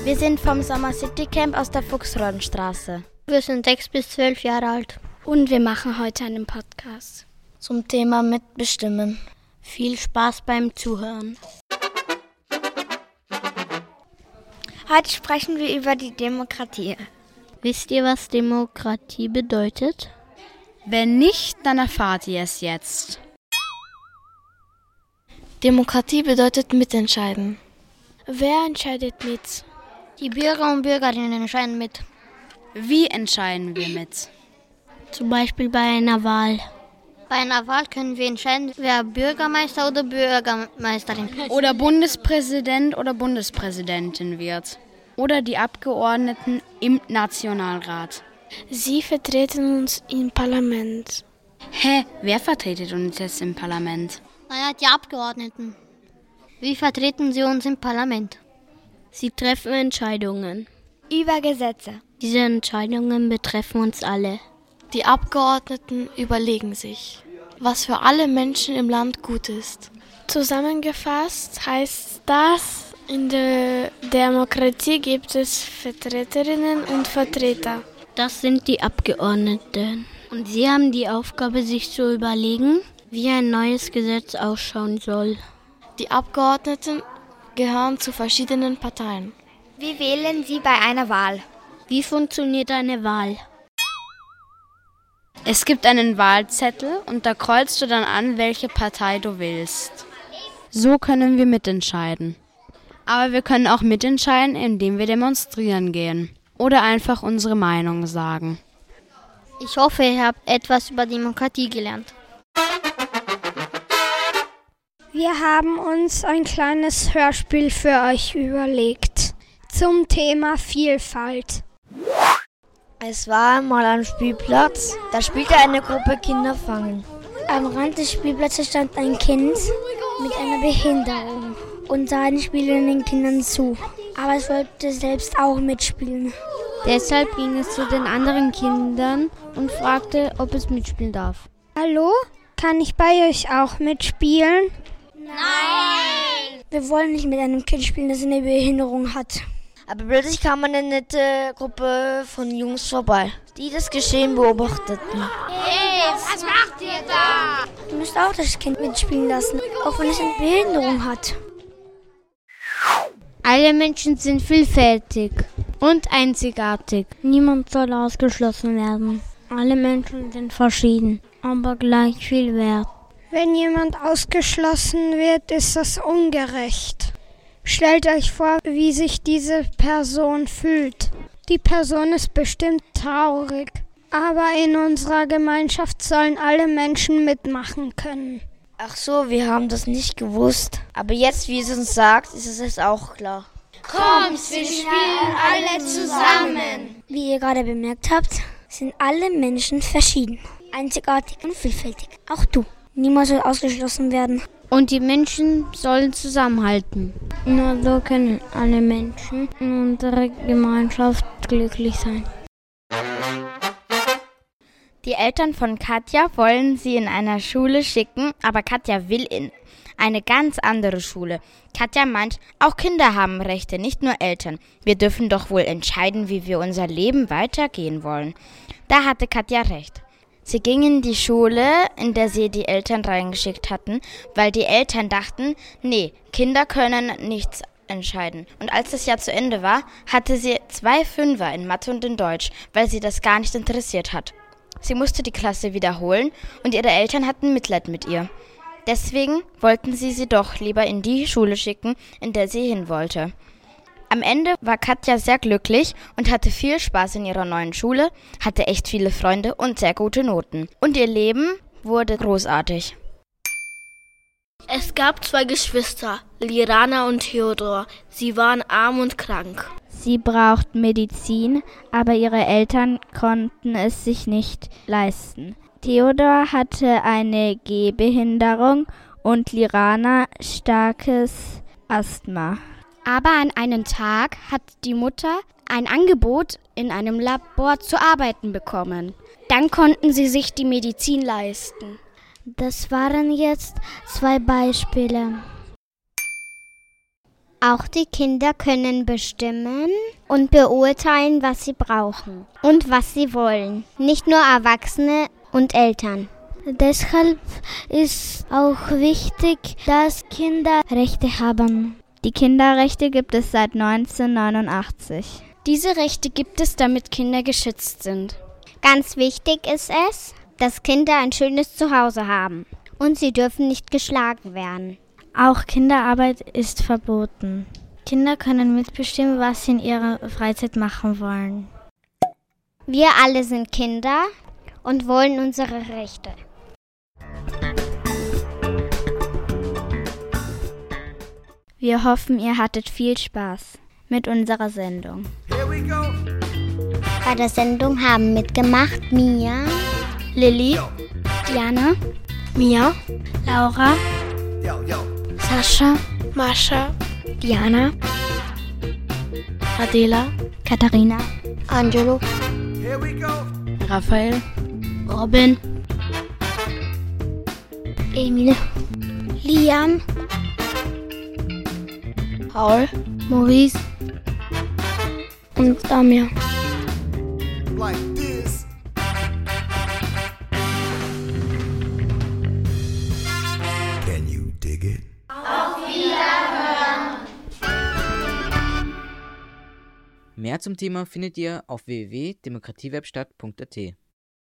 Wir sind vom Sommer City Camp aus der Fuchsrollenstraße. Wir sind 6 bis 12 Jahre alt. Und wir machen heute einen Podcast zum Thema Mitbestimmen. Viel Spaß beim Zuhören. Heute sprechen wir über die Demokratie. Wisst ihr, was Demokratie bedeutet? Wenn nicht, dann erfahrt ihr es jetzt. Demokratie bedeutet mitentscheiden. Wer entscheidet mit? Die Bürger und Bürgerinnen entscheiden mit. Wie entscheiden wir mit? Zum Beispiel bei einer Wahl. Bei einer Wahl können wir entscheiden, wer Bürgermeister oder Bürgermeisterin oder Bundespräsident oder Bundespräsidentin wird. Oder die Abgeordneten im Nationalrat. Sie vertreten uns im Parlament. Hä? Wer vertretet uns jetzt im Parlament? Naja, die Abgeordneten. Wie vertreten sie uns im Parlament? Sie treffen Entscheidungen. Über Gesetze. Diese Entscheidungen betreffen uns alle. Die Abgeordneten überlegen sich, was für alle Menschen im Land gut ist. Zusammengefasst heißt das, in der Demokratie gibt es Vertreterinnen und Vertreter. Das sind die Abgeordneten. Und sie haben die Aufgabe, sich zu überlegen, wie ein neues Gesetz ausschauen soll. Die Abgeordneten gehören zu verschiedenen Parteien. Wie wählen Sie bei einer Wahl? Wie funktioniert eine Wahl? Es gibt einen Wahlzettel und da kreuzt du dann an, welche Partei du willst. So können wir mitentscheiden. Aber wir können auch mitentscheiden, indem wir demonstrieren gehen oder einfach unsere Meinung sagen. Ich hoffe, ihr habt etwas über Demokratie gelernt. Wir haben uns ein kleines Hörspiel für euch überlegt zum Thema Vielfalt. Es war einmal am Spielplatz, da spielte eine Gruppe Kinder Fangen. Am Rand des Spielplatzes stand ein Kind mit einer Behinderung und sah den spielenden Kindern zu. Aber es wollte selbst auch mitspielen. Deshalb ging es zu den anderen Kindern und fragte, ob es mitspielen darf. Hallo, kann ich bei euch auch mitspielen? Nein! Wir wollen nicht mit einem Kind spielen, das eine Behinderung hat. Aber plötzlich kam eine nette Gruppe von Jungs vorbei, die das Geschehen beobachteten. Hey, was macht ihr da? Ihr müsst auch das Kind mitspielen lassen, auch wenn es eine Behinderung hat. Alle Menschen sind vielfältig und einzigartig. Niemand soll ausgeschlossen werden. Alle Menschen sind verschieden, aber gleich viel wert. Wenn jemand ausgeschlossen wird, ist das ungerecht. Stellt euch vor, wie sich diese Person fühlt. Die Person ist bestimmt traurig, aber in unserer Gemeinschaft sollen alle Menschen mitmachen können. Ach so, wir haben das nicht gewusst. Aber jetzt, wie es uns sagt, ist es jetzt auch klar. Kommt, wir spielen alle zusammen. Wie ihr gerade bemerkt habt, sind alle Menschen verschieden, einzigartig und vielfältig. Auch du. Niemand soll ausgeschlossen werden. Und die Menschen sollen zusammenhalten. Nur so können alle Menschen in unserer Gemeinschaft glücklich sein. Die Eltern von Katja wollen sie in eine Schule schicken, aber Katja will in eine ganz andere Schule. Katja meint, auch Kinder haben Rechte, nicht nur Eltern. Wir dürfen doch wohl entscheiden, wie wir unser Leben weitergehen wollen. Da hatte Katja recht. Sie ging in die Schule, in der sie die Eltern reingeschickt hatten, weil die Eltern dachten, nee, Kinder können nichts entscheiden. Und als das Jahr zu Ende war, hatte sie 2 Fünfer in Mathe und in Deutsch, weil sie das gar nicht interessiert hat. Sie musste die Klasse wiederholen und ihre Eltern hatten Mitleid mit ihr. Deswegen wollten sie doch lieber in die Schule schicken, in der sie hin wollte. Am Ende war Katja sehr glücklich und hatte viel Spaß in ihrer neuen Schule, hatte echt viele Freunde und sehr gute Noten. Und ihr Leben wurde großartig. Es gab 2 Geschwister, Lirana und Theodor. Sie waren arm und krank. Sie brauchten Medizin, aber ihre Eltern konnten es sich nicht leisten. Theodor hatte eine Gehbehinderung und Lirana starkes Asthma. Aber an einem Tag hat die Mutter ein Angebot, in einem Labor zu arbeiten bekommen. Dann konnten sie sich die Medizin leisten. Das waren jetzt 2 Beispiele. Auch die Kinder können bestimmen und beurteilen, was sie brauchen und was sie wollen. Nicht nur Erwachsene und Eltern. Deshalb ist auch wichtig, dass Kinder Rechte haben. Die Kinderrechte gibt es seit 1989. Diese Rechte gibt es, damit Kinder geschützt sind. Ganz wichtig ist es, dass Kinder ein schönes Zuhause haben. Und sie dürfen nicht geschlagen werden. Auch Kinderarbeit ist verboten. Kinder können mitbestimmen, was sie in ihrer Freizeit machen wollen. Wir alle sind Kinder und wollen unsere Rechte. Wir hoffen, ihr hattet viel Spaß mit unserer Sendung. Bei der Sendung haben mitgemacht Mia, Lilly, Diana, Mia, Laura, Sascha, Mascha, Diana, Adela, Katharina, Angelo, Raphael, Robin, Emil, Liam, Paul, Maurice und Damir. Like this. Can you dig it? Auf Wiederhören! Mehr zum Thema findet ihr auf www.demokratiewerkstatt.at.